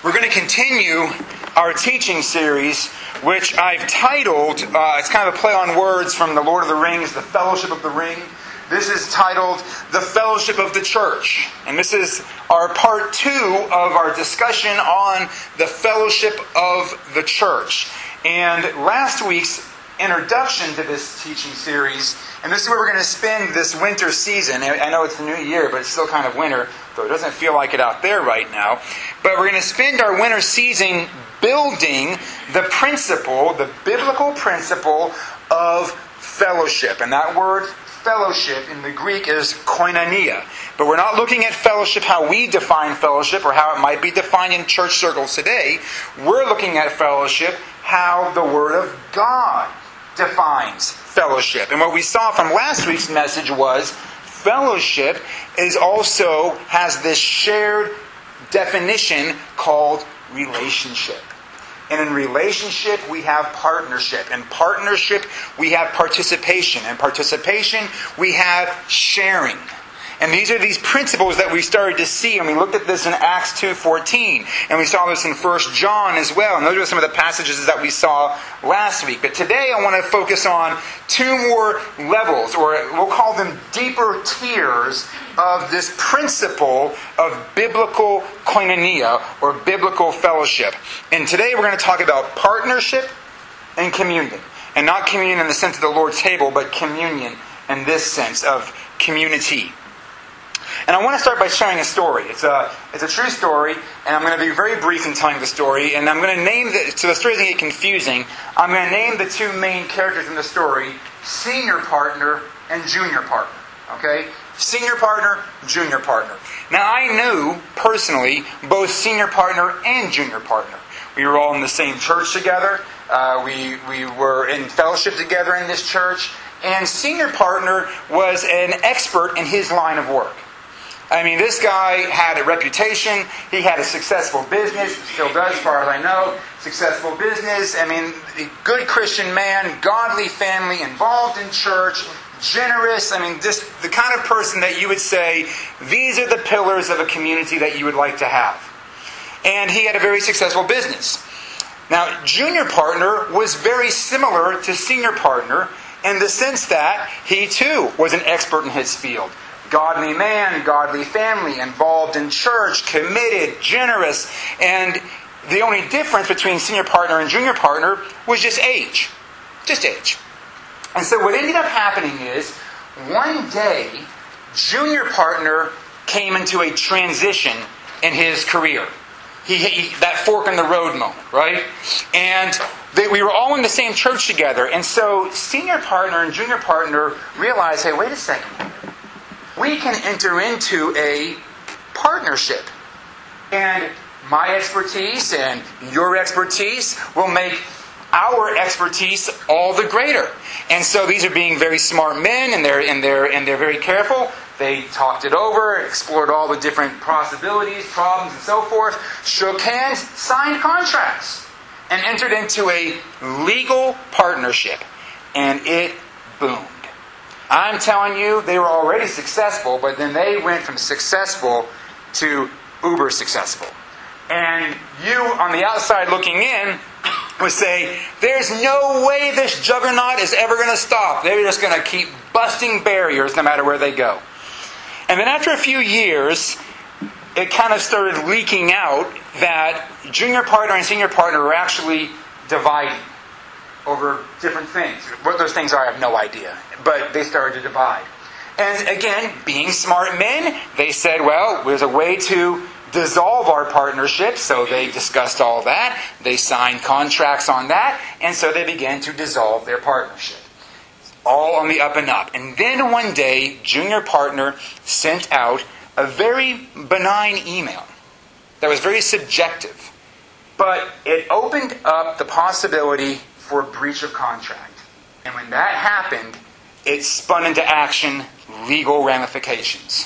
We're going to continue our teaching series, which I've titled, it's kind of a play on words from the Lord of the Rings, the Fellowship of the Ring. This is titled, The Fellowship of the Church. And this is our part 2 of our discussion on the Fellowship of the Church. And last week's introduction to this teaching series, and this is where we're going to spend this winter season. I know it's the new year, but it's still kind of winter, though it doesn't feel like it out there right now. But we're going to spend our winter season building the principle, the biblical principle of fellowship. And that word fellowship in the Greek is koinonia. But we're not looking at fellowship how we define fellowship or how it might be defined in church circles today. We're looking at fellowship how the Word of God defines fellowship. And what we saw from last week's message was fellowship has this shared definition called relationship. And in relationship, we have partnership. In partnership, we have participation. In participation, we have sharing. And these are these principles that we started to see, and we looked at this in Acts 2:14, and we saw this in 1 John as well. And those are some of the passages that we saw last week. But today I want to focus on 2 more levels, or we'll call them deeper tiers, of this principle of biblical koinonia, or biblical fellowship. And today we're going to talk about partnership and communion. And not communion in the sense of the Lord's table, but communion in this sense of community. And I want to start by sharing a story. It's a true story, and I'm going to be very brief in telling the story. And I'm going to name so the story doesn't get confusing. I'm going to name the 2 main characters in the story senior partner and junior partner. Okay? Senior partner, junior partner. Now I knew personally both senior partner and junior partner. We were all in the same church together. We were in fellowship together in this church. And senior partner was an expert in his line of work. I mean, this guy had a reputation. He had a successful business. Still does, as far as I know. Successful business. I mean, a good Christian man, godly family, involved in church, generous. I mean, just the kind of person that you would say, these are the pillars of a community that you would like to have. And he had a very successful business. Now, junior partner was very similar to senior partner in the sense that he too was an expert in his field. Godly man, godly family, involved in church, committed, generous. And the only difference between senior partner and junior partner was just age. Just age. And so what ended up happening is, one day, junior partner came into a transition in his career. That fork in the road moment, right? And we were all in the same church together. And so senior partner and junior partner realized, hey, wait a second. We can enter into a partnership. And my expertise and your expertise will make our expertise all the greater. And so these are being very smart men, and they're very careful. They talked it over, explored all the different possibilities, problems, and so forth, shook hands, signed contracts, and entered into a legal partnership. And it boomed. I'm telling you, they were already successful, but then they went from successful to uber successful. And you, on the outside looking in, would say, there's no way this juggernaut is ever going to stop. They're just going to keep busting barriers no matter where they go. And then after a few years, it kind of started leaking out that junior partner and senior partner were actually dividing over different things. What those things are, I have no idea. But they started to divide. And again, being smart men, they said, well, there's a way to dissolve our partnership. So they discussed all that. They signed contracts on that. And so they began to dissolve their partnership. All on the up and up. And then one day, junior partner sent out a very benign email that was very subjective. But it opened up the possibility for a breach of contract. And when that happened, it spun into action legal ramifications.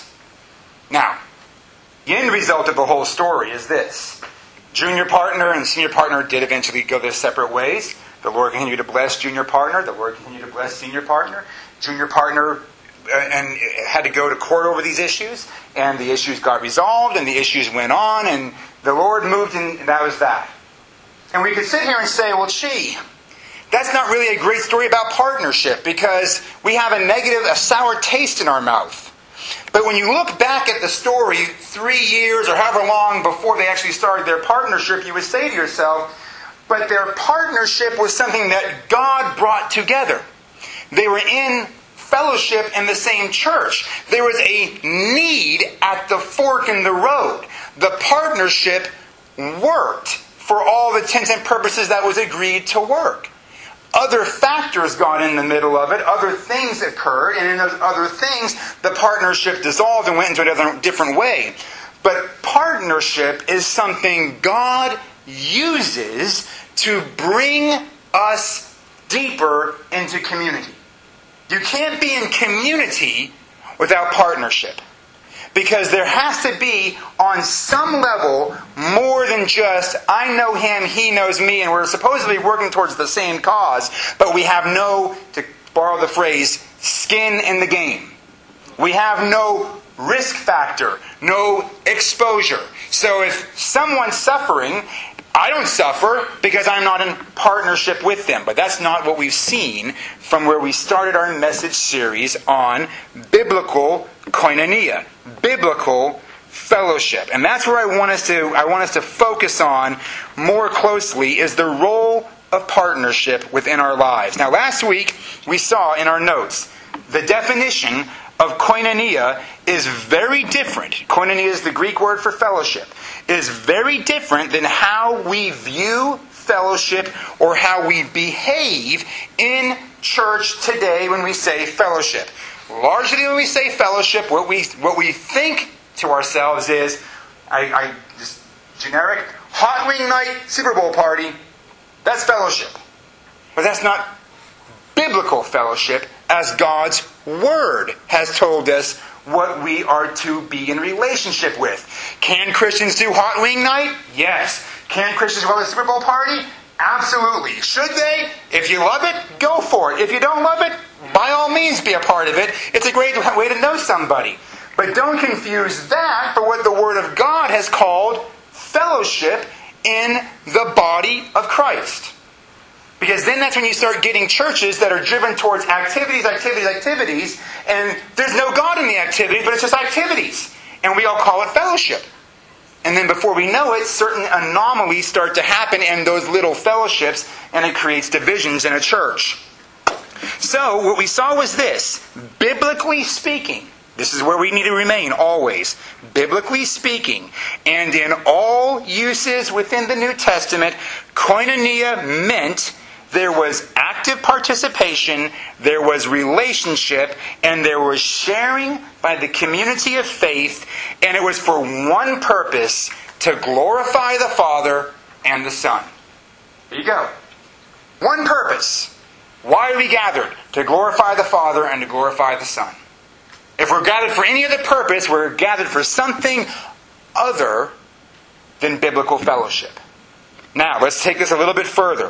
Now, the end result of the whole story is this. Junior partner and senior partner did eventually go their separate ways. The Lord continued to bless junior partner. The Lord continued to bless senior partner. Junior partner and had to go to court over these issues. And the issues got resolved, and the issues went on, and The Lord moved, and that was that. And we could sit here and say, well, gee, that's not really a great story about partnership because we have a sour taste in our mouth. But when you look back at the story 3 years or however long before they actually started their partnership, you would say to yourself, but their partnership was something that God brought together. They were in fellowship in the same church. There was a need at the fork in the road. The partnership worked for all the intents and purposes that was agreed to work. Other factors got in the middle of it. Other things occurred. And in those other things, the partnership dissolved and went into a different way. But partnership is something God uses to bring us deeper into community. You can't be in community without partnership. Because there has to be, on some level, more than just, I know him, he knows me, and we're supposedly working towards the same cause, but we have no, to borrow the phrase, skin in the game. We have no risk factor, no exposure. So if someone's suffering, I don't suffer because I'm not in partnership with them. But that's not what we've seen from where we started our message series on biblical koinonia, biblical fellowship. And that's where I want us to focus on more closely is the role of partnership within our lives. Now, last week we saw in our notes the definition of koinonia is very different. Koinonia is the Greek word for fellowship. Is very different than how we view fellowship or how we behave in church today when we say fellowship. Largely when we say fellowship, what we think to ourselves is, just generic, hot wing night, Super Bowl party, that's fellowship. But that's not biblical fellowship as God's Word has told us what we are to be in relationship with. Can Christians do hot wing night? Yes. Can Christians go to the Super Bowl party? Absolutely. Should they? If you love it, go for it. If you don't love it, by all means be a part of it. It's a great way to know somebody. But don't confuse that for what the Word of God has called fellowship in the body of Christ. Because then that's when you start getting churches that are driven towards activities, and there's no God in the activities, but it's just activities. And we all call it fellowship. And then before we know it, certain anomalies start to happen in those little fellowships, and it creates divisions in a church. So, what we saw was this. Biblically speaking, this is where we need to remain always. Biblically speaking, and in all uses within the New Testament, koinonia meant there was active participation, there was relationship, and there was sharing by the community of faith, and it was for one purpose, to glorify the Father and the Son. There you go. One purpose. Why are we gathered? To glorify the Father and to glorify the Son. If we're gathered for any other purpose, we're gathered for something other than biblical fellowship. Now, let's take this a little bit further.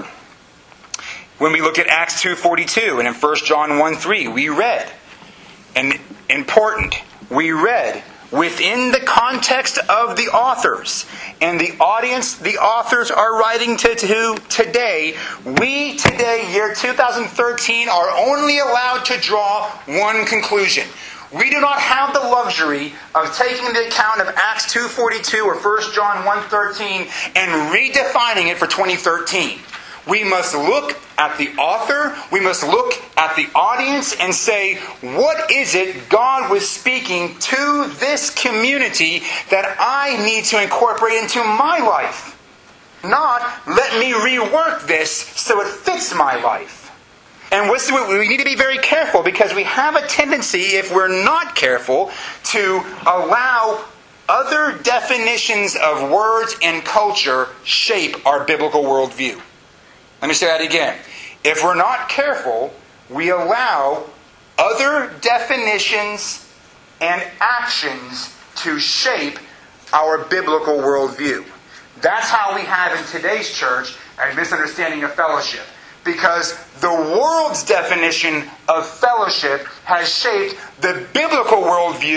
When we look at Acts 2:42 and in 1 John 1:3, we read, and important, we read within the context of the authors and the audience the authors are writing to today, we today, year 2013, are only allowed to draw one conclusion. We do not have the luxury of taking the account of Acts 2:42 or 1 John 1:13 and redefining it for 2013. We must look at the author, we must look at the audience and say, what is it God was speaking to this community that I need to incorporate into my life? Not, let me rework this so it fits my life. And we need to be very careful because we have a tendency, if we're not careful, to allow other definitions of words and culture shape our biblical worldview. Let me say that again. If we're not careful, we allow other definitions and actions to shape our biblical worldview. That's how we have in today's church a misunderstanding of fellowship. Because the world's definition of fellowship has shaped the biblical worldview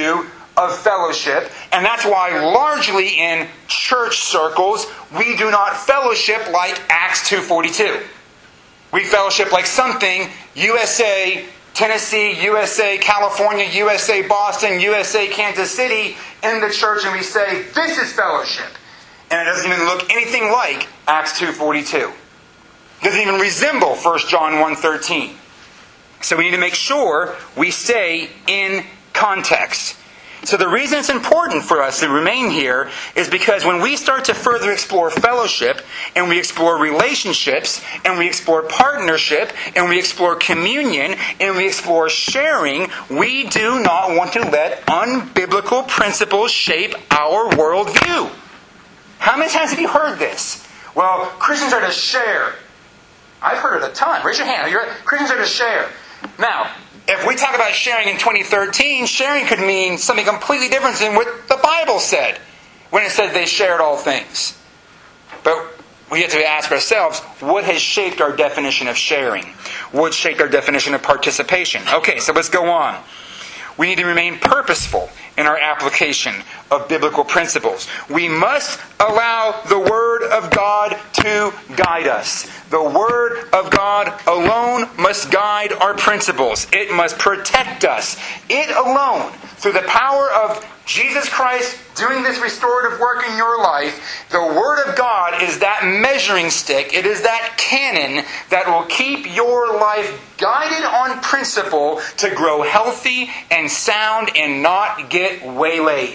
of fellowship, and that's why largely in church circles we do not fellowship like Acts 2:42. We fellowship like something USA, Tennessee, USA, California, USA, Boston, USA, Kansas City in the church, and we say, this is fellowship. And it doesn't even look anything like Acts 2:42. It doesn't even resemble 1 John 1:13. So we need to make sure we stay in context. So the reason it's important for us to remain here is because when we start to further explore fellowship, and we explore relationships, and we explore partnership, and we explore communion, and we explore sharing, we do not want to let unbiblical principles shape our worldview. How many times have you heard this? Well, Christians are to share. I've heard it a ton. Raise your hand. Christians are to share. Now, if we talk about sharing in 2013, sharing could mean something completely different than what the Bible said when it said they shared all things. But we have to ask ourselves, what has shaped our definition of sharing? What shaped our definition of participation? Okay, so let's go on. We need to remain purposeful in our application of biblical principles. We must allow the Word of God to guide us. The Word of God alone must guide our principles. It must protect us. It alone, through the power of Jesus Christ doing this restorative work in your life, the Word of God is that measuring stick. It is that cannon that will keep your life guided on principle to grow healthy and sound and not get waylaid.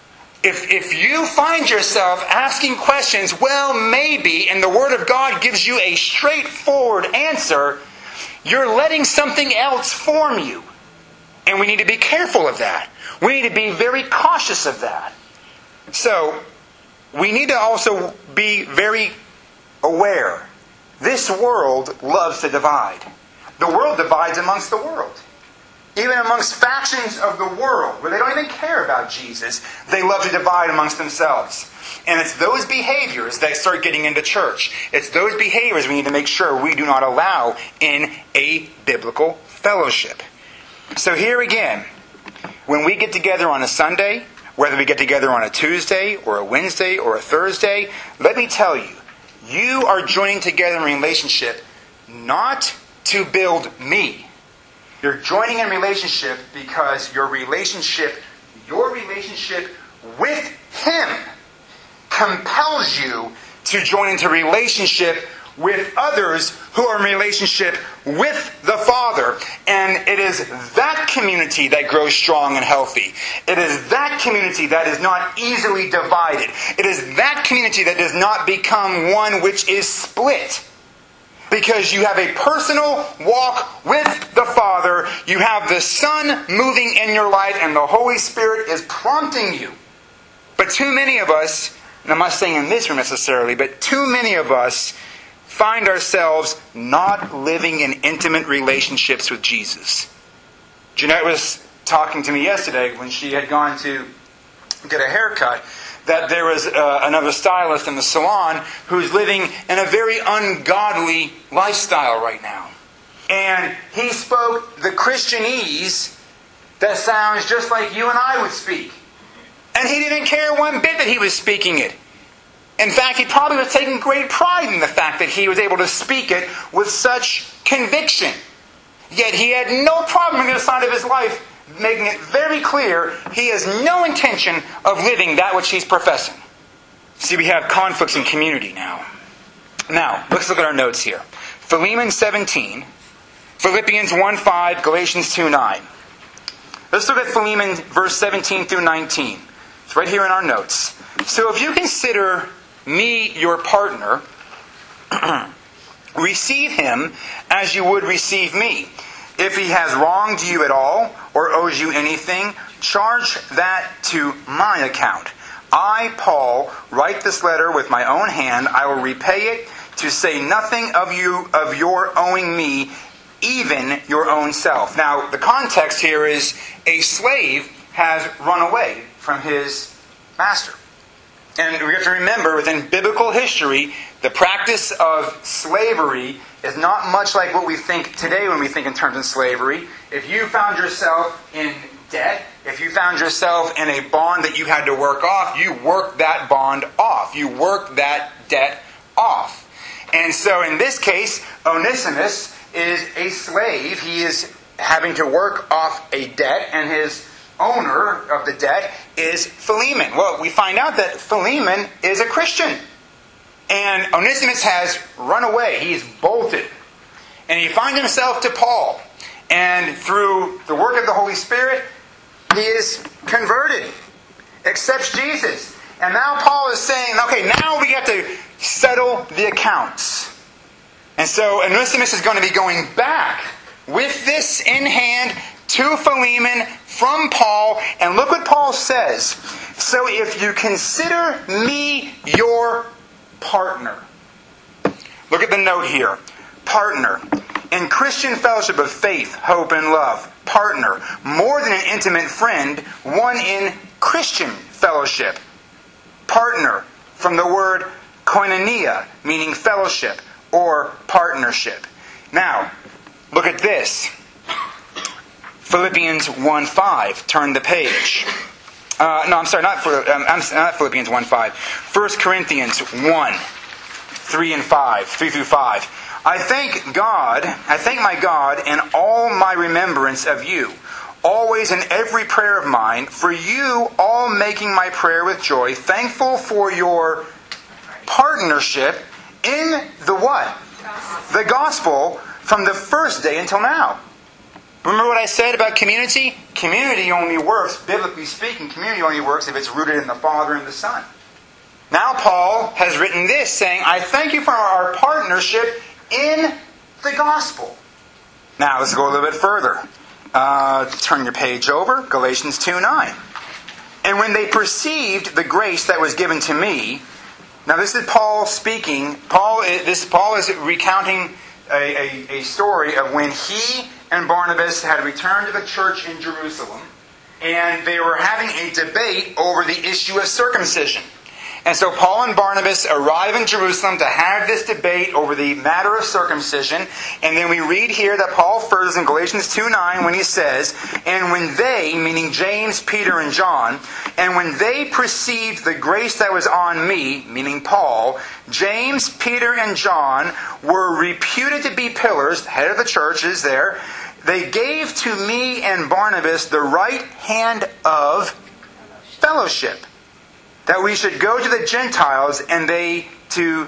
If you find yourself asking questions, well, maybe, and the Word of God gives you a straightforward answer, you're letting something else form you. And we need to be careful of that. We need to be very cautious of that. So, we need to also be very aware. This world loves to divide. The world divides amongst the world. Even amongst factions of the world, where they don't even care about Jesus, they love to divide amongst themselves. And it's those behaviors that start getting into church. It's those behaviors we need to make sure we do not allow in a biblical fellowship. So here again, when we get together on a Sunday, whether we get together on a Tuesday or a Wednesday or a Thursday, let me tell you, you are joining together in relationship not to build me. You're joining in relationship because your relationship with Him compels you to join into relationship with others who are in relationship with the Father. And it is that community that grows strong and healthy. It is that community that is not easily divided. It is that community that does not become one which is split. Because you have a personal walk with the Father, you have the Son moving in your life, and the Holy Spirit is prompting you. But too many of us, and I'm not saying in this room necessarily, but too many of us find ourselves not living in intimate relationships with Jesus. Jeanette was talking to me yesterday when she had gone to get a haircut, that there was another stylist in the salon who's living in a very ungodly lifestyle right now. And he spoke the Christianese that sounds just like you and I would speak. And he didn't care one bit that he was speaking it. In fact, he probably was taking great pride in the fact that he was able to speak it with such conviction. Yet he had no problem on the other side of his life making it very clear he has no intention of living that which he's professing. See, we have conflicts in community now. Now, let's look at our notes here. Philemon 17, Philippians 1:5, Galatians 2:9. Let's look at Philemon verse 17 through 19. It's right here in our notes. So if you consider me your partner, receive him as you would receive me. If he has wronged you at all, or owes you anything, charge that to my account. I, Paul, write this letter with my own hand. I will repay it, to say nothing of your owing me, even your own self. Now, the context here is a slave has run away from his master. And we have to remember, within biblical history, the practice of slavery is not much like what we think today when we think in terms of slavery. If you found yourself in debt. If you found yourself in a bond that you had to work off, you worked that bond off. You worked that debt off. And so in this case, Onesimus is a slave. He is having to work off a debt, and his owner of the debt is Philemon. Well, we find out that Philemon is a Christian. And Onesimus has run away. He's bolted. And he finds himself to Paul. And through the work of the Holy Spirit, he is converted, accepts Jesus. And now Paul is saying, okay, now we have to settle the accounts. And so Onesimus is going to be going back with this in hand to Philemon from Paul. And look what Paul says. So if you consider me your partner. Look at the note here. Partner. In Christian fellowship of faith, hope, and love. Partner. More than an intimate friend, one in Christian fellowship. Partner. From the word koinonia, meaning fellowship or partnership. Now, look at this. Philippians 1:5. Turn the page. Not Philippians 1:5. 1 Corinthians 1:3 through 5. I thank my God in all my remembrance of you, always in every prayer of mine, for you all making my prayer with joy, thankful for your partnership in the what? The gospel from the first day until now. Remember what I said about community? Community only works, biblically speaking, community only works if it's rooted in the Father and the Son. Now Paul has written this, saying, I thank you for our partnership in the gospel. Now let's go a little bit further. Turn your page over, Galatians 2:9. And when they perceived the grace that was given to me, now this is Paul speaking. Paul is recounting a story of when he and Barnabas had returned to the church in Jerusalem, and they were having a debate over the issue of circumcision. And so Paul and Barnabas arrive in Jerusalem to have this debate over the matter of circumcision. And then we read here that Paul furthers in Galatians 2:9 when he says, and when they, meaning James, Peter, and John, and when they perceived the grace that was on me, meaning Paul, James, Peter, and John were reputed to be pillars, head of the churches there. They gave to me and Barnabas the right hand of fellowship, that we should go to the Gentiles and they to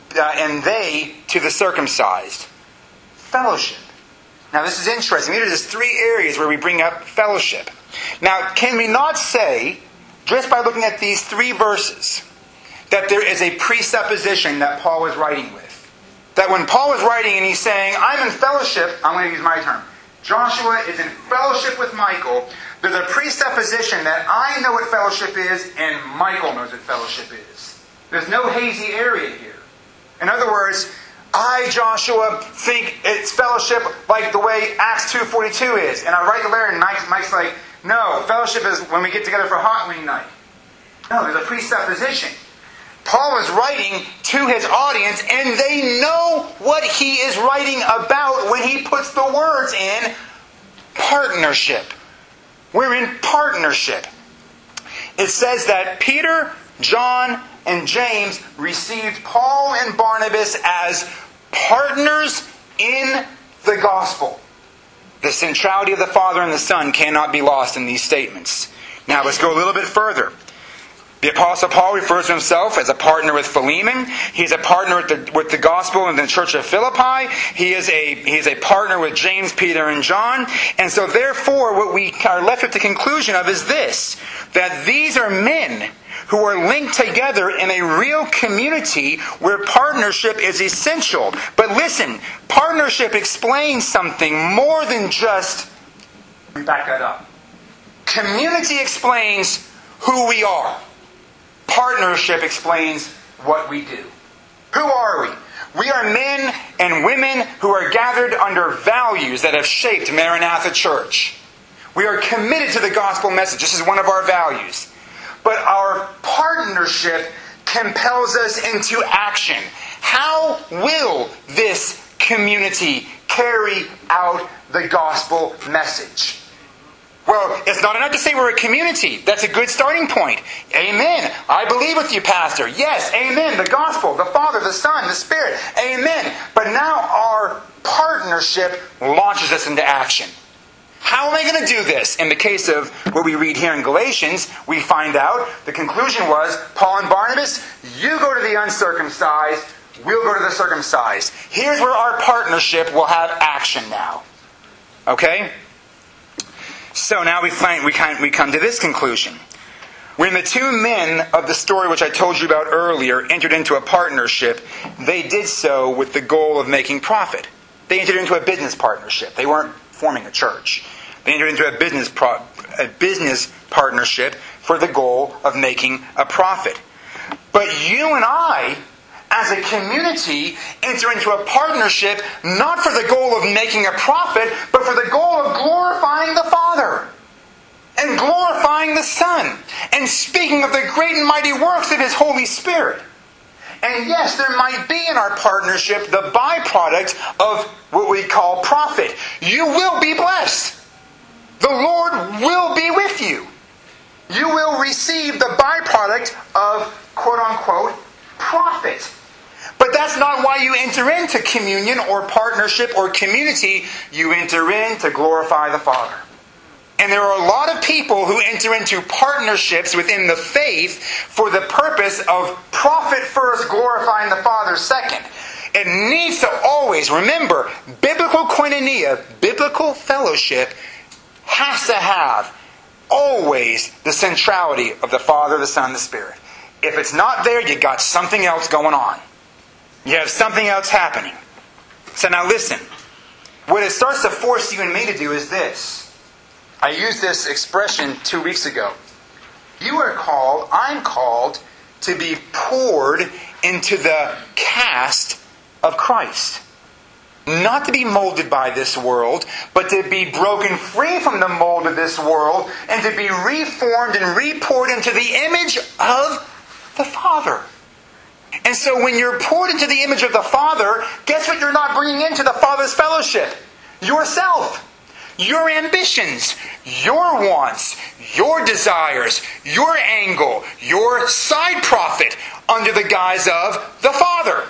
the circumcised. Fellowship. Now this is interesting. There's three areas where we bring up fellowship. Now, can we not say, just by looking at these three verses, that there is a presupposition that Paul is writing with? That when Paul is writing and he's saying, I'm in fellowship, I'm going to use my term, Joshua is in fellowship with Michael, there's a presupposition that I know what fellowship is and Michael knows what fellowship is. There's no hazy area here. In other words, I, Joshua, think it's fellowship like the way Acts 2:42 is. And I write to Larry and Mike's like, no, fellowship is when we get together for hot wing night. No, there's a presupposition. Paul is writing to his audience and they know what he is writing about when he puts the words in partnership. We're in partnership. It says that Peter, John, and James received Paul and Barnabas as partners in the gospel. The centrality of the Father and the Son cannot be lost in these statements. Now let's go a little bit further. The Apostle Paul refers to himself as a partner with Philemon. He's a partner with the gospel in the church of Philippi. He is a partner with James, Peter, and John. And so therefore, what we are left with the conclusion of is this, that these are men who are linked together in a real community where partnership is essential. But listen, partnership explains something more than just... Let me back that up. Community explains who we are. Partnership explains what we do. Who are we? We are men and women who are gathered under values that have shaped Maranatha Church. We are committed to the gospel message. This is one of our values. But our partnership compels us into action. How will this community carry out the gospel message? Well, it's not enough to say we're a community. That's a good starting point. Amen. I believe with you, Pastor. Yes, amen. The gospel, the Father, the Son, the Spirit. Amen. But now our partnership launches us into action. How am I going to do this? In the case of what we read here in Galatians, we find out the conclusion was, Paul and Barnabas, you go to the uncircumcised, we'll go to the circumcised. Here's where our partnership will have action now. Okay? So now we come to this conclusion. When the two men of the story which I told you about earlier entered into a partnership, they did so with the goal of making profit. They entered into a business partnership. They weren't forming a church. They entered into a business partnership for the goal of making a profit. But you and I, as a community, enter into a partnership not for the goal of making a profit, but for the goal of glorifying the Father and glorifying the Son and speaking of the great and mighty works of His Holy Spirit. And yes, there might be in our partnership the byproduct of what we call profit. You will be blessed. The Lord will be with you. You will receive the byproduct of, quote-unquote, profit. But that's not why you enter into communion or partnership or community. You enter in to glorify the Father. And there are a lot of people who enter into partnerships within the faith for the purpose of profit first, glorifying the Father second. It needs to always, remember, biblical koinonia, biblical fellowship, has to have always the centrality of the Father, the Son, the Spirit. If it's not there, you got something else going on. You have something else happening. So now listen. What it starts to force you and me to do is this. I used this expression 2 weeks ago. I'm called to be poured into the cast of Christ. Not to be molded by this world, but to be broken free from the mold of this world and to be reformed and repoured into the image of the Father. And so when you're poured into the image of the Father, guess what you're not bringing into the Father's fellowship? Yourself. Your ambitions, your wants, your desires, your angle, your side profit under the guise of the Father.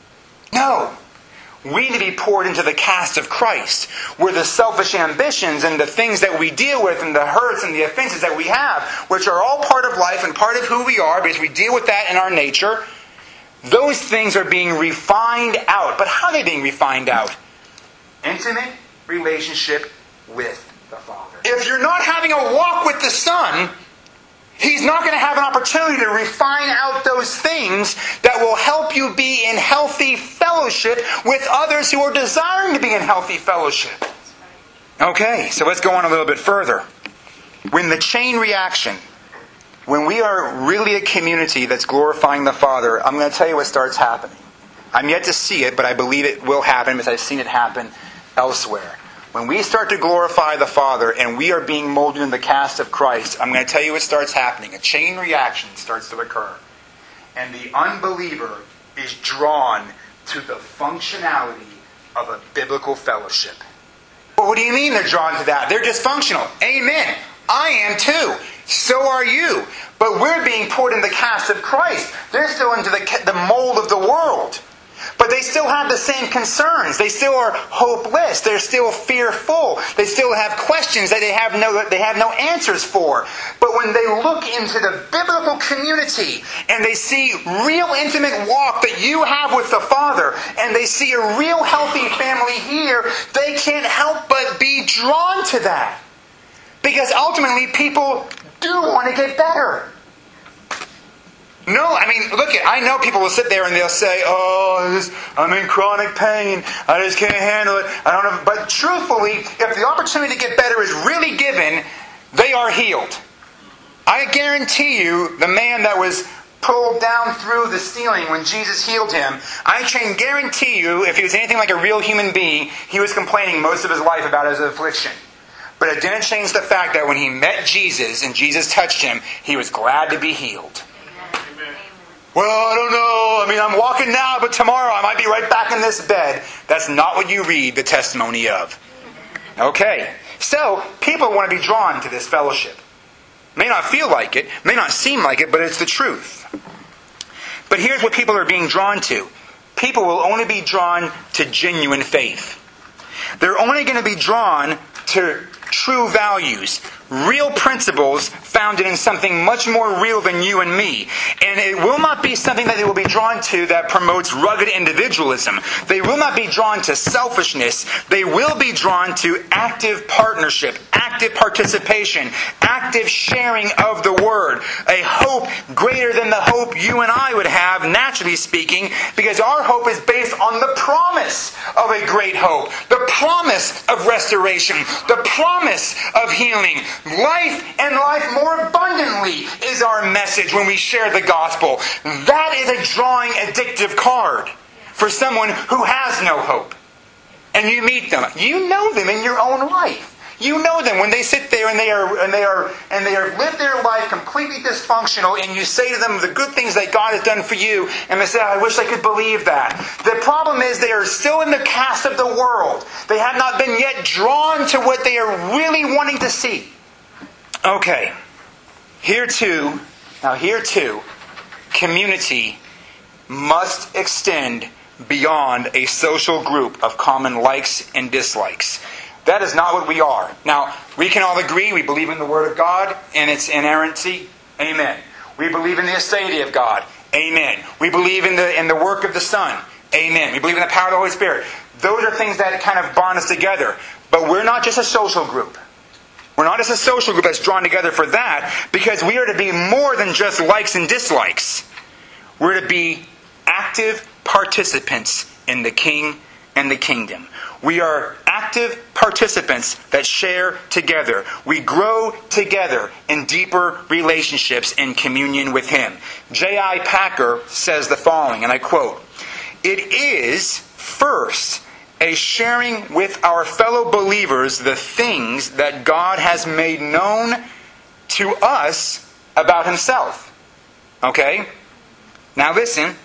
No. We need to be poured into the cast of Christ, where the selfish ambitions and the things that we deal with and the hurts and the offenses that we have, which are all part of life and part of who we are, because we deal with that in our nature, those things are being refined out. But how are they being refined out? Intimate relationship with the Father. If you're not having a walk with the Son, He's not going to have an opportunity to refine out those things that will help you be in healthy fellowship with others who are desiring to be in healthy fellowship. Okay, so let's go on a little bit further. When the chain reaction, when we are really a community that's glorifying the Father, I'm going to tell you what starts happening. I'm yet to see it, but I believe it will happen because I've seen it happen elsewhere. When we start to glorify the Father and we are being molded in the cast of Christ, I'm going to tell you what starts happening. A chain reaction starts to occur. And the unbeliever is drawn to the functionality of a biblical fellowship. Well, what do you mean they're drawn to that? They're dysfunctional. Amen. I am too. So are you. But we're being poured in the cast of Christ. They're still into the mold of the world. But they still have the same concerns. They still are hopeless. They're still fearful. They still have questions that they have no answers for. But when they look into the biblical community and they see real intimate walk that you have with the Father, and they see a real healthy family here, they can't help but be drawn to that. Because ultimately people do want to get better. No, I mean, I know people will sit there and they'll say, I'm in chronic pain. I just can't handle it. I don't know. But truthfully, if the opportunity to get better is really given, they are healed. I guarantee you, the man that was pulled down through the ceiling when Jesus healed him, I can guarantee you, if he was anything like a real human being, he was complaining most of his life about his affliction. But it didn't change the fact that when he met Jesus and Jesus touched him, he was glad to be healed. Well, I don't know. I mean, I'm walking now, but tomorrow I might be right back in this bed. That's not what you read the testimony of. Okay. So, people want to be drawn to this fellowship. May not feel like it, may not seem like it, but it's the truth. But here's what people are being drawn to. People will only be drawn to genuine faith. They're only going to be drawn to true values, real principles founded in something much more real than you and me. And it will not be something that they will be drawn to that promotes rugged individualism. They will not be drawn to selfishness. They will be drawn to active partnership, active participation, active sharing of the Word. A hope greater than the hope you and I would have, naturally speaking, because our hope is based on the promise of a great hope, the promise of restoration, the promise of healing. Life and life more abundantly is our message when we share the gospel. That is a drawing addictive card for someone who has no hope. And you meet them. You know them in your own life. You know them when they sit there and they are lived their life completely dysfunctional, and you say to them the good things that God has done for you, and they say, I wish I could believe that. The problem is they are still in the cast of the world. They have not been yet drawn to what they are really wanting to see. Okay. Here too, community must extend beyond a social group of common likes and dislikes. That is not what we are. Now, we can all agree we believe in the Word of God and its inerrancy. Amen. We believe in the aseity of God. Amen. We believe in the work of the Son. Amen. We believe in the power of the Holy Spirit. Those are things that kind of bond us together. But we're not just a social group. We're not just a social group that's drawn together for that, because we are to be more than just likes and dislikes. We're to be active participants in the King and the kingdom. We are active participants that share together. We grow together in deeper relationships in communion with Him. J.I. Packer says the following, and I quote, "It is, first, a sharing with our fellow believers the things that God has made known to us about Himself." Okay? Now listen.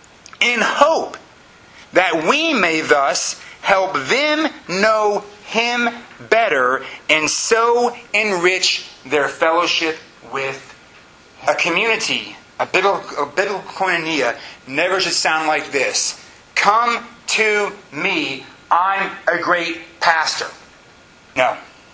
"In hope that we may thus help them know Him better and so enrich their fellowship with a community." A biblical koinonia never should sound like this. Come to me, I'm a great pastor. No.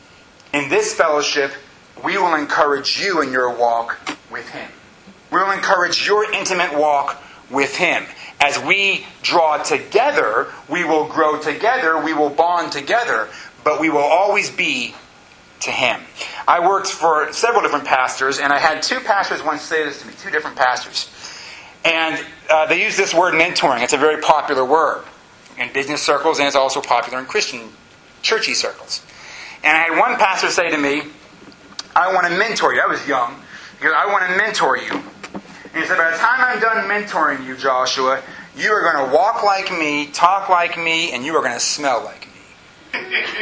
In this fellowship, we will encourage you in your walk with Him. We will encourage your intimate walk with Him. As we draw together, we will grow together, we will bond together, but we will always be to Him. I worked for several different pastors, and I had two pastors once say this to me, two different pastors. And they use this word mentoring. It's a very popular word in business circles, and it's also popular in Christian churchy circles. And I had one pastor say to me, "I want to mentor you." I was young. He goes, "I want to mentor you." And he said, "By the time I'm done mentoring you, Joshua, you are going to walk like me, talk like me, and you are going to smell like me."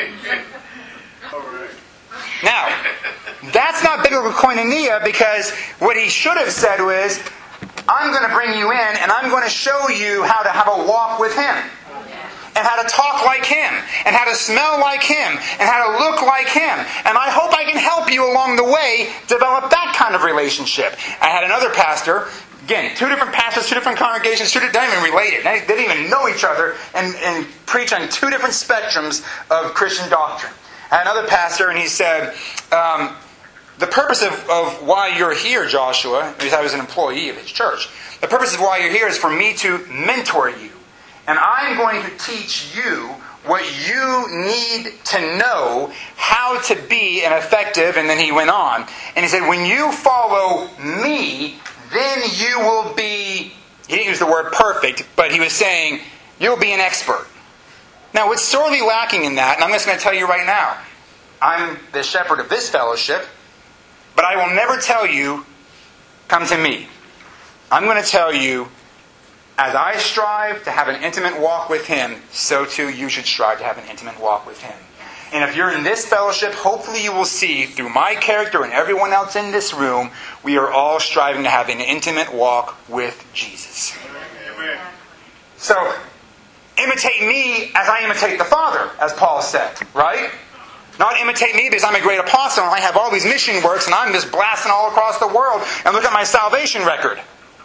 All right. Now, that's not biblical koinonia, because what he should have said was, "I'm going to bring you in, and I'm going to show you how to have a walk with Him. And how to talk like Him. And how to smell like Him. And how to look like Him. And I hope I can help you along the way develop that kind of relationship." I had another pastor, again, two different pastors, two different congregations, two different, not even related. They didn't even know each other, and preach on two different spectrums of Christian doctrine. I had another pastor, and he said, "The purpose of why you're here, Joshua," because I was an employee of his church, "the purpose of why you're here is for me to mentor you. And I'm going to teach you what you need to know how to be an effective," and then he went on. And he said, "when you follow me, then you will be," he didn't use the word perfect, but he was saying, "you'll be an expert." Now, what's sorely lacking in that, and I'm just going to tell you right now, I'm the shepherd of this fellowship, but I will never tell you, "come to me." I'm going to tell you, as I strive to have an intimate walk with Him, so too you should strive to have an intimate walk with Him. And if you're in this fellowship, hopefully you will see through my character and everyone else in this room, we are all striving to have an intimate walk with Jesus. Amen. So, imitate me as I imitate the Father, as Paul said, right? Not imitate me because I'm a great apostle and I have all these mission works and I'm just blasting all across the world and look at my salvation record.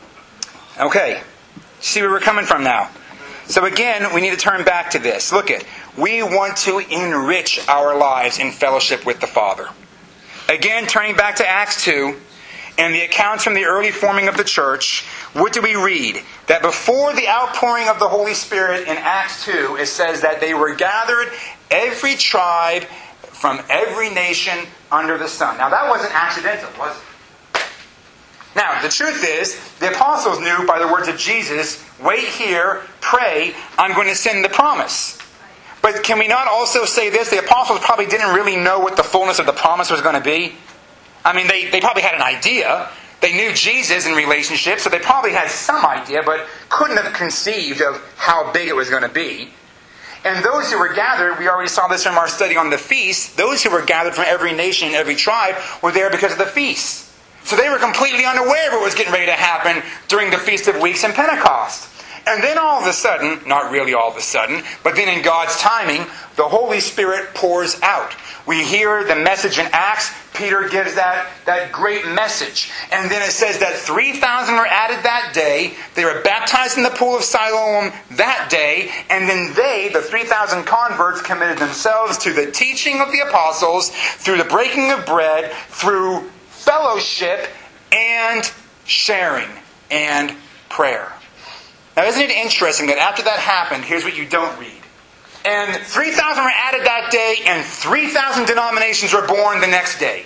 Okay, see where we're coming from now. So again, we need to turn back to this. Look it. We want to enrich our lives in fellowship with the Father. Again, turning back to Acts 2, and the accounts from the early forming of the church, what do we read? That before the outpouring of the Holy Spirit in Acts 2, it says that they were gathered, every tribe from every nation under the sun. Now that wasn't accidental, was it? Now, the truth is, the apostles knew by the words of Jesus, wait here, pray, I'm going to send the promise. But can we not also say this? The apostles probably didn't really know what the fullness of the promise was going to be. I mean, they probably had an idea. They knew Jesus in relationship, so they probably had some idea, but couldn't have conceived of how big it was going to be. And those who were gathered, we already saw this from our study on the feast, those who were gathered from every nation and every tribe were there because of the feast. So they were completely unaware of what was getting ready to happen during the Feast of Weeks and Pentecost. And then all of a sudden, not really all of a sudden, but then in God's timing, the Holy Spirit pours out. We hear the message in Acts. Peter gives that great message. And then it says that 3,000 were added that day. They were baptized in the pool of Siloam that day. And then they, the 3,000 converts, committed themselves to the teaching of the apostles, through the breaking of bread, through fellowship and sharing and prayer. Now, isn't it interesting that after that happened, here's what you don't read. And 3,000 were added that day, and 3,000 denominations were born the next day.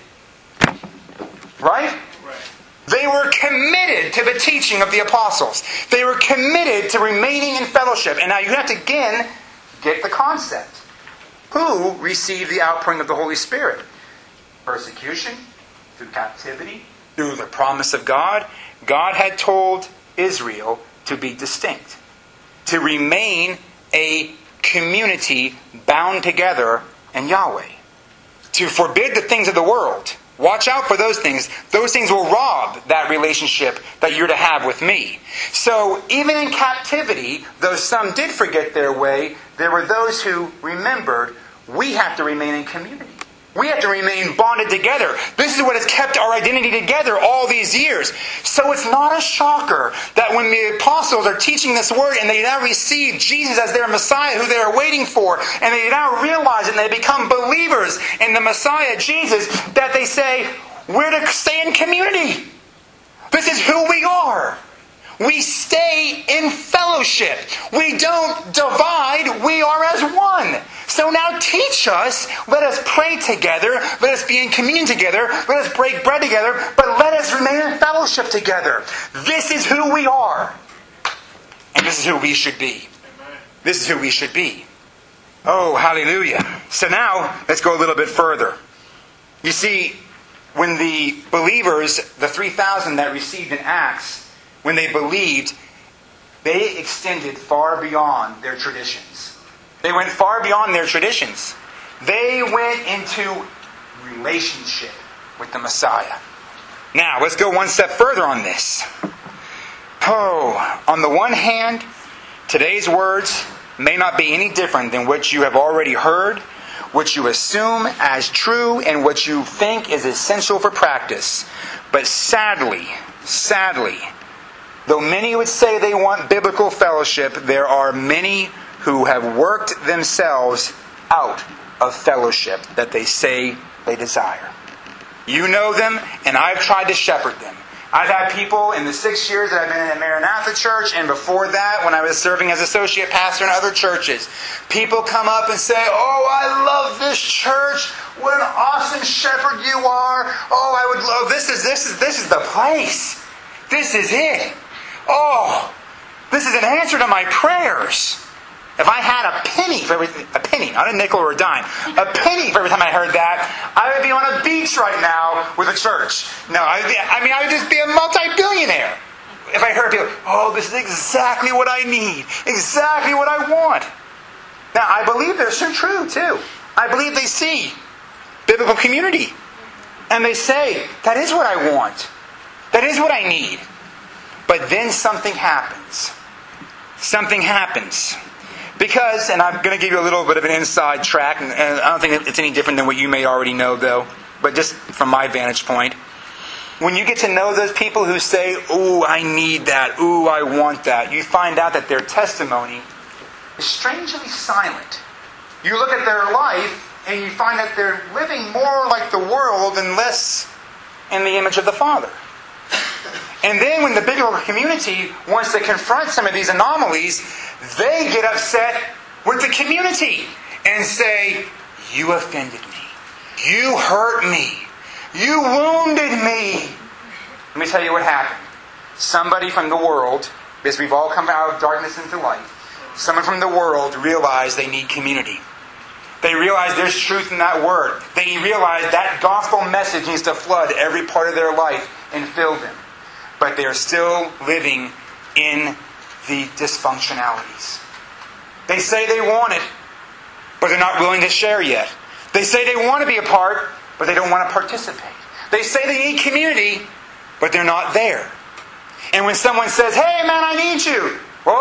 Right? They were committed to the teaching of the apostles. They were committed to remaining in fellowship. And now you have to again get the concept. Who received the outpouring of the Holy Spirit? Persecution, through captivity, through the promise of God. God had told Israel to be distinct, to remain a community bound together in Yahweh, to forbid the things of the world. Watch out for those things. Those things will rob that relationship that you're to have with me. So even in captivity, though some did forget their way, there were those who remembered we have to remain in community. We have to remain bonded together. This is what has kept our identity together all these years. So it's not a shocker that when the apostles are teaching this word and they now receive Jesus as their Messiah who they are waiting for, and they now realize it and they become believers in the Messiah, Jesus, that they say, we're to stay in community. This is who we are. We stay in fellowship. We don't divide. We are as one. So now teach us. Let us pray together. Let us be in communion together. Let us break bread together. But let us remain in fellowship together. This is who we are. And this is who we should be. This is who we should be. Oh, hallelujah. So now, let's go a little bit further. You see, when the believers, the 3,000 that received in Acts, when they believed, they extended far beyond their traditions. They went far beyond their traditions. They went into relationship with the Messiah. Now, let's go one step further on this. Oh, on the one hand, today's words may not be any different than what you have already heard, what you assume as true, and what you think is essential for practice. But sadly, though many would say they want biblical fellowship, there are many who have worked themselves out of fellowship that they say they desire. You know them, and I've tried to shepherd them. I've had people in the 6 years that I've been in Maranatha Church, and before that, when I was serving as associate pastor in other churches, people come up and say, "Oh, I love this church. What an awesome shepherd you are. Oh, I would love this. This is the place. This is it. Oh, this is an answer to my prayers." If I had a penny for a penny, not a nickel or a dime, a penny for every time I heard that, I would be on a beach right now with a church. No, I would just be a multi-billionaire. If I heard people, "Oh, this is exactly what I need, exactly what I want." Now, I believe they're so true, too. I believe they see biblical community. And they say, that is what I want. That is what I need. But then something happens. Something happens. Because, and I'm going to give you a little bit of an inside track, and I don't think it's any different than what you may already know, though, but just from my vantage point. When you get to know those people who say, ooh, I need that, ooh, I want that, you find out that their testimony is strangely silent. You look at their life, and you find that they're living more like the world and less in the image of the Father. And then when the biblical community wants to confront some of these anomalies, they get upset with the community and say, you offended me. You hurt me. You wounded me. Let me tell you what happened. Somebody from the world, because we've all come out of darkness into light, someone from the world realized they need community. They realize there's truth in that word. They realize that gospel message needs to flood every part of their life and fill them. But they are still living in the dysfunctionalities. They say they want it, but they're not willing to share yet. They say they want to be a part, but they don't want to participate. They say they need community, but they're not there. And when someone says, hey man, I need you.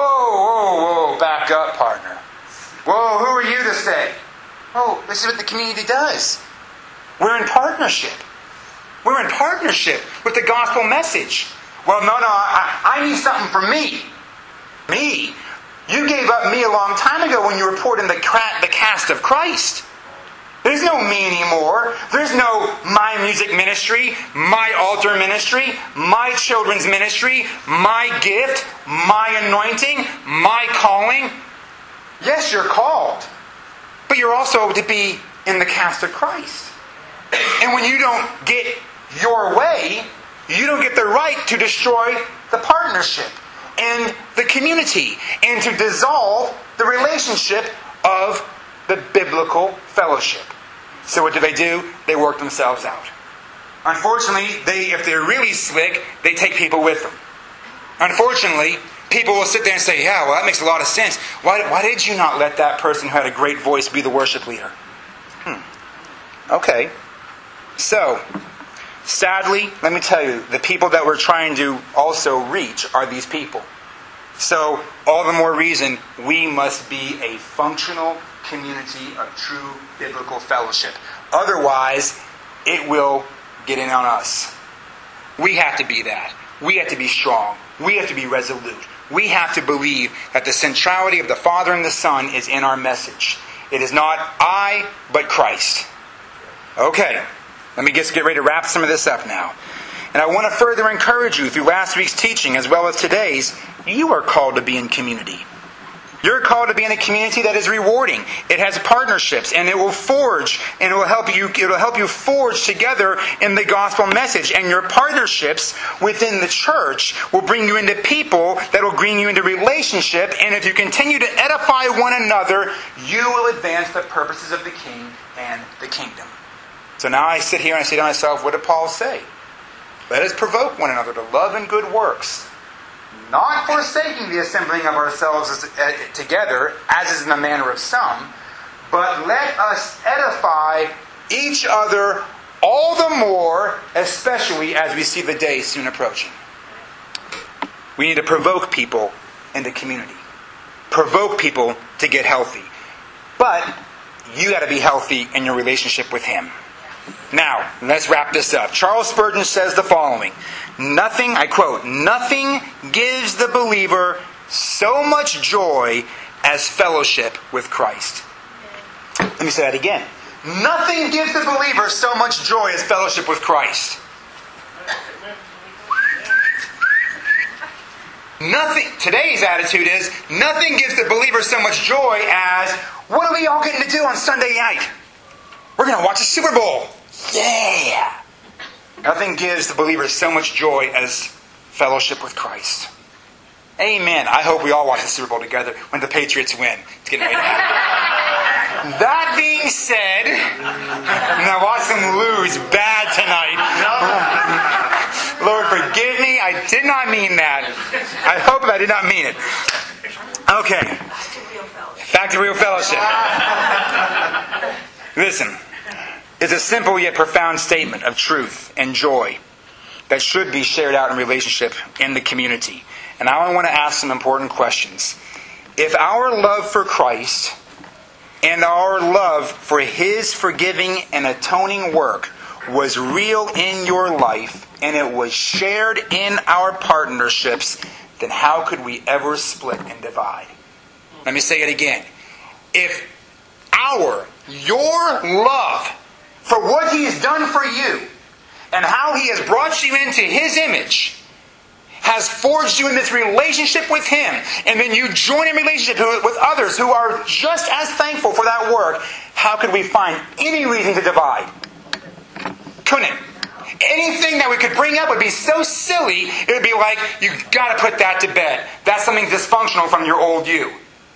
Whoa, back up, partner. Whoa, who are you to say? Oh, this is what the community does. We're in partnership. We're in partnership with the gospel message. Well, no, I need something for me. Me? You gave up me a long time ago when you were poured in the cast of Christ. There's no me anymore. There's no my music ministry, my altar ministry, my children's ministry, my gift, my anointing, my calling. Yes, you're called. But you're also to be in the cast of Christ. And when you don't get your way, you don't get the right to destroy the partnership and the community and to dissolve the relationship of the biblical fellowship. So what do? They work themselves out. Unfortunately, if they're really slick, they take people with them. Unfortunately, people will sit there and say, yeah, well, that makes a lot of sense. Why did you not let that person who had a great voice be the worship leader? Okay. So, sadly, let me tell you, the people that we're trying to also reach are these people. So, all the more reason we must be a functional community of true biblical fellowship. Otherwise, it will get in on us. We have to be that. We have to be strong. We have to be resolute. We have to believe that the centrality of the Father and the Son is in our message. It is not I, but Christ. Okay, let me just get ready to wrap some of this up now. And I want to further encourage you through last week's teaching as well as today's, you are called to be in community. You're called to be in a community that is rewarding. It has partnerships, and it will forge, and it will help you forge together in the gospel message. And your partnerships within the church will bring you into people that will bring you into relationship. And if you continue to edify one another, you will advance the purposes of the King and the kingdom. So now I sit here and I say to myself, what did Paul say? Let us provoke one another to love and good works, not forsaking the assembling of ourselves together, as is in the manner of some, but let us edify each other all the more, especially as we see the day soon approaching. We need to provoke people into community. Provoke people to get healthy. But you got to be healthy in your relationship with Him. Now, let's wrap this up. Charles Spurgeon says the following. Nothing, I quote, nothing gives the believer so much joy as fellowship with Christ. Let me say that again. Nothing gives the believer so much joy as fellowship with Christ. Nothing. Today's attitude is, nothing gives the believer so much joy as, what are we all getting to do on Sunday night? We're going to watch a Super Bowl. Yeah! Nothing gives the believer so much joy as fellowship with Christ. Amen. I hope we all watch the Super Bowl together when the Patriots win. It's getting ready to happen. That being said, now watch them lose bad tonight. Lord, forgive me. I did not mean that. I hope I did not mean it. Okay. Back to real fellowship. Listen. It's a simple yet profound statement of truth and joy that should be shared out in relationship in the community. And I want to ask some important questions. if our love for Christ and our love for His forgiving and atoning work was real in your life and it was shared in our partnerships, then how could we ever split and divide? Let me say it again. If your love for what He has done for you and how He has brought you into His image has forged you in this relationship with Him, and then you join in relationship with others who are just as thankful for that work, how could we find any reason to divide? Couldn't. Anything that we could bring up would be so silly, it would be like, you've got to put that to bed. That's something dysfunctional from your old you.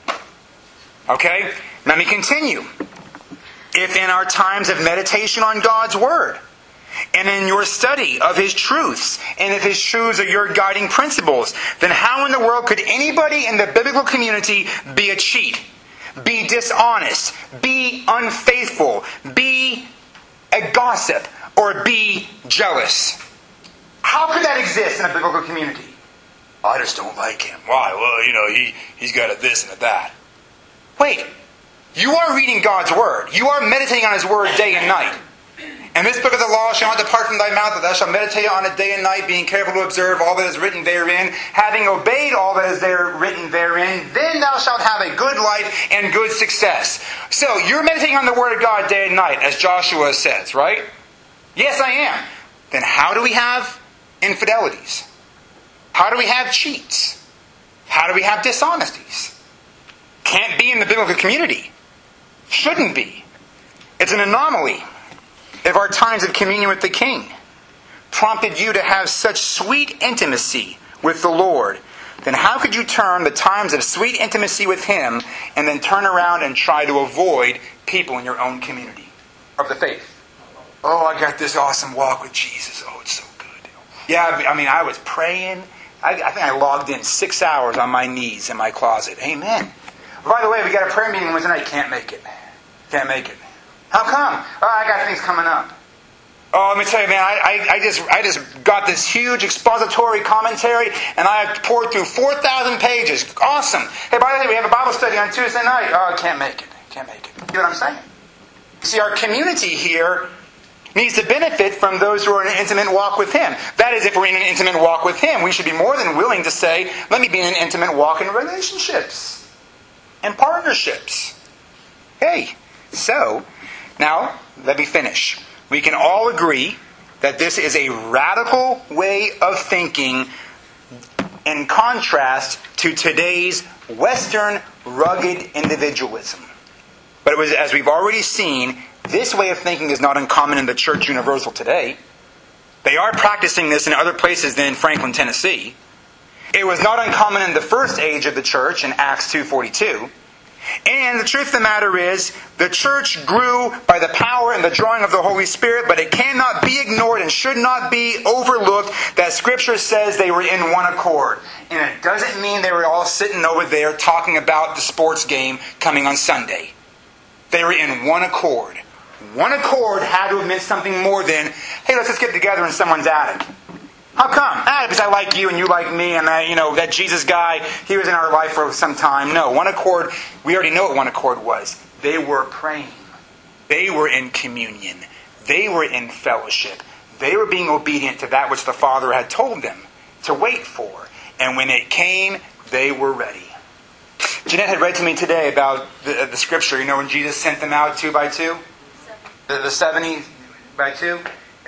Okay? Let me continue. If in our times of meditation on God's Word, and in your study of His truths, and if His truths are your guiding principles, then how in the world could anybody in the biblical community be a cheat, be dishonest, be unfaithful, be a gossip, or be jealous? How could that exist in a biblical community? I just don't like him. Why? Well, he's got a this and a that. Wait, you are reading God's Word. You are meditating on His Word day and night. And this book of the law shall not depart from thy mouth, but thou shalt meditate on it day and night, being careful to observe all that is written therein. Having obeyed all that is written therein, then thou shalt have a good life and good success. So, you're meditating on the Word of God day and night, as Joshua says, right? Yes, I am. Then how do we have infidelities? How do we have cheats? How do we have dishonesties? Can't be in the biblical community. Shouldn't be. It's an anomaly. If our times of communion with the King prompted you to have such sweet intimacy with the Lord, then how could you turn the times of sweet intimacy with Him and then turn around and try to avoid people in your own community of the faith? Oh, I got this awesome walk with Jesus. Oh, it's so good. Yeah, I was praying. I think I logged in 6 hours on my knees in my closet. Amen. By the way, we got a prayer meeting Wednesday night. Can't make it. How come? Oh, I got things coming up. Oh, let me tell you, man, I just got this huge expository commentary, and I have poured through 4,000 pages. Awesome. Hey, by the way, we have a Bible study on Tuesday night. Oh, I can't make it. You know what I'm saying? See, our community here needs to benefit from those who are in an intimate walk with Him. That is, if we're in an intimate walk with Him, we should be more than willing to say, let me be in an intimate walk in relationships and partnerships. Hey, so, now, let me finish. We can all agree that this is a radical way of thinking in contrast to today's Western rugged individualism. But it was, as we've already seen, this way of thinking is not uncommon in the Church Universal today. They are practicing this in other places than in Franklin, Tennessee. It was not uncommon in the first age of the church in Acts 2:42. And the truth of the matter is, the church grew by the power and the drawing of the Holy Spirit, but it cannot be ignored and should not be overlooked that Scripture says they were in one accord. And it doesn't mean they were all sitting over there talking about the sports game coming on Sunday. They were in one accord. One accord had to have meant something more than, hey, let's just get together in someone's attic. How come? Because I like you and you like me, and that Jesus guy, he was in our life for some time. No, one accord, we already know what one accord was. They were praying. They were in communion. They were in fellowship. They were being obedient to that which the Father had told them to wait for. And when it came, they were ready. Jeanette had read to me today about the Scripture, when Jesus sent them out 2 by 2? The 70 by 2?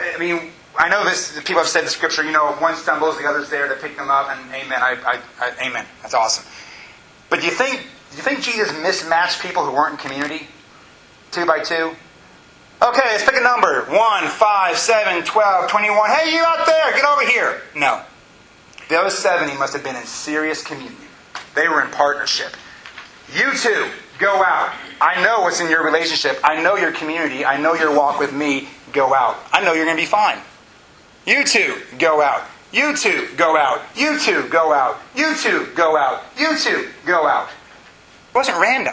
I know this. People have said the Scripture, if one stumbles, the other's there to pick them up, and amen. Amen. That's awesome. But do you think Jesus mismatched people who weren't in community? 2 by 2? Okay, let's pick a number. 1, 5, 7, 12, 21. Hey, you out there, get over here. No. Those 70 must have been in serious communion. They were in partnership. You two, go out. I know what's in your relationship. I know your community. I know your walk with me. Go out. I know you're going to be fine. You two, go out. You two, go out. You two, go out. You two, go out. You two, go out. It wasn't random.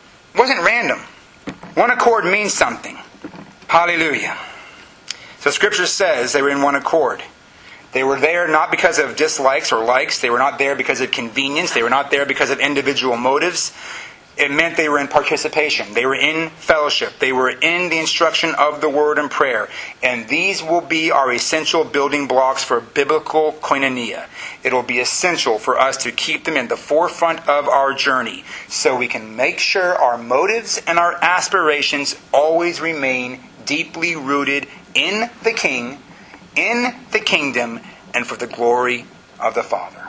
One accord means something. Hallelujah. So Scripture says they were in one accord. They were there not because of dislikes or likes. They were not there because of convenience. They were not there because of individual motives. It meant they were in participation. They were in fellowship. They were in the instruction of the Word and prayer. And these will be our essential building blocks for biblical koinonia. It will be essential for us to keep them in the forefront of our journey so we can make sure our motives and our aspirations always remain deeply rooted in the King, in the kingdom, and for the glory of the Father.